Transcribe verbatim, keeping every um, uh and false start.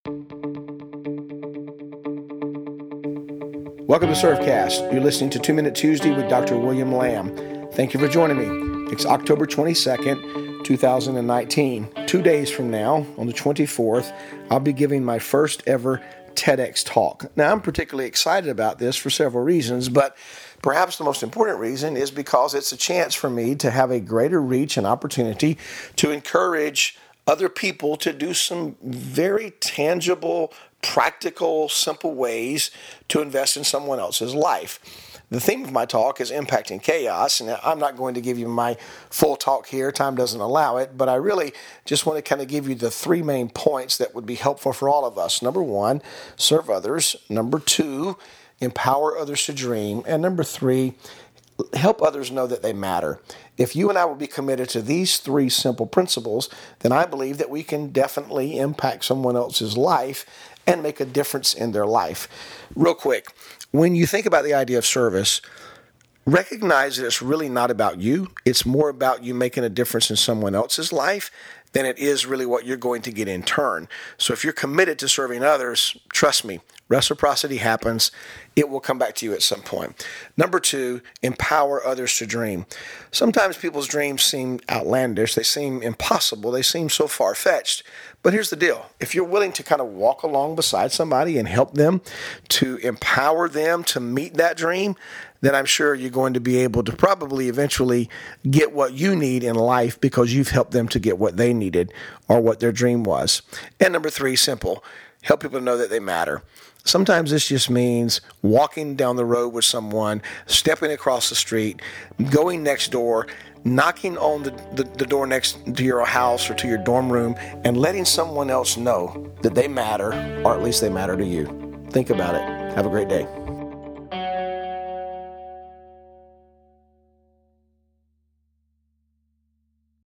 Welcome to Servecast. You're listening to Two Minute Tuesday with Doctor William Lamb. Thank you for joining me. It's October twenty-second, two thousand nineteen. Two days from now, on the twenty-fourth, I'll be giving my first ever TEDx talk. Now, I'm particularly excited about this for several reasons, but perhaps the most important reason is because it's a chance for me to have a greater reach and opportunity to encourage other people to do some very tangible, practical, simple ways to invest in someone else's life. The theme of my talk is impacting chaos, and I'm not going to give you my full talk here. Time doesn't allow it, but I really just want to kind of give you the three main points that would be helpful for all of us. Number one, serve others. Number two, empower others to dream. And number three, help others know that they matter. If you and I will be committed to these three simple principles, then I believe that we can definitely impact someone else's life and make a difference in their life. Real quick, when you think about the idea of service, recognize that it's really not about you. It's more about you making a difference in someone else's life than it is really what you're going to get in turn. So if you're committed to serving others, trust me, reciprocity happens. It will come back to you at some point. Number two, empower others to dream. Sometimes people's dreams seem outlandish. They seem impossible. They seem so far-fetched. But here's the deal. If you're willing to kind of walk along beside somebody and help them, to empower them to meet that dream, then I'm sure you're going to be able to probably eventually get what you need in life because you've helped them to get what they needed or what their dream was. And number three, simple. Help people know that they matter. Sometimes this just means walking down the road with someone, stepping across the street, going next door, knocking on the, the, the door next to your house or to your dorm room, and letting someone else know that they matter, or at least they matter to you. Think about it. Have a great day.